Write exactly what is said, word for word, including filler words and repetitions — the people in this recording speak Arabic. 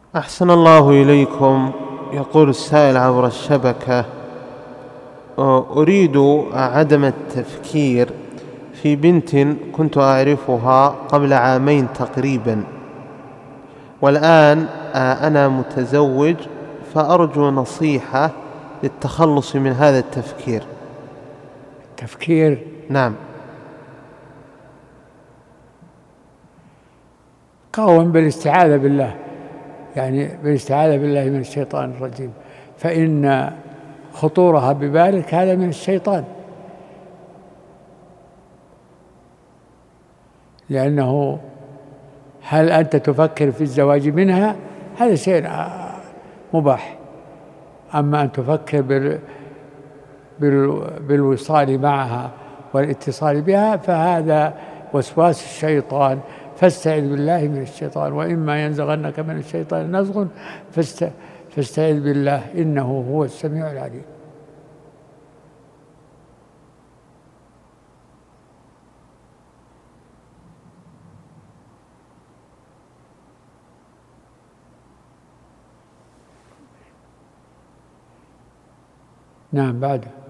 أحسن الله إليكم. يقول السائل عبر الشبكة: أريد عدم التفكير في بنت كنت أعرفها قبل عامين تقريبا، والآن أنا متزوج، فأرجو نصيحة للتخلص من هذا التفكير. تفكير؟ نعم. قاوم بالاستعاذة بالله، يعني بالاستعاذة بالله من الشيطان الرجيم، فإن خطورها ببالك هذا من الشيطان، لأنه هل أنت تفكر في الزواج منها؟ هذا شيء مباح، أما أن تفكر بالوصال معها والاتصال بها فهذا وسواس الشيطان، فاستعذ بالله من الشيطان، وإما ينزغنك من الشيطان نزغ فاستعذ بالله إنه هو السميع العليم. نعم. بعد